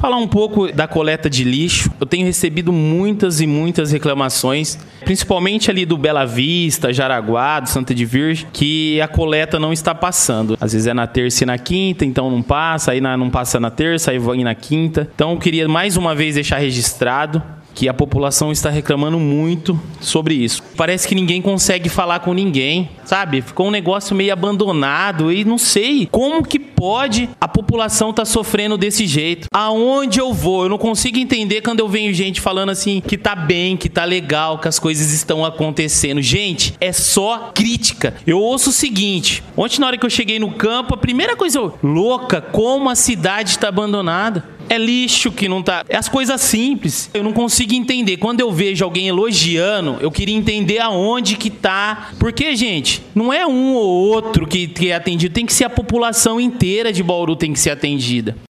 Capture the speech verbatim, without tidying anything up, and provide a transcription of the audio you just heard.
Falar um pouco da coleta de lixo. Eu tenho recebido muitas e muitas reclamações, principalmente ali do Bela Vista, Jaraguá, do Santa de Virgem, que a coleta não está passando. Às vezes é na terça e na quinta, então não passa, aí não passa na terça, aí vai na quinta. Então eu queria mais uma vez deixar registrado que a população está reclamando muito sobre isso. Parece que ninguém consegue falar com ninguém, sabe? Ficou um negócio meio abandonado e não sei como que pode a população estar sofrendo desse jeito. Aonde eu vou? Eu não consigo entender quando eu vejo gente falando assim que tá bem, que tá legal, que as coisas estão acontecendo. Gente, é só crítica. Eu ouço o seguinte: ontem na hora que eu cheguei no campo, a primeira coisa eu... Louca, como a cidade está abandonada. É lixo que não tá... É as coisas simples. Eu não consigo entender. Quando eu vejo alguém elogiando, eu queria entender aonde que tá. Porque, gente, não é um ou outro que, que é atendido. Tem que ser a população inteira de Bauru tem que ser atendida.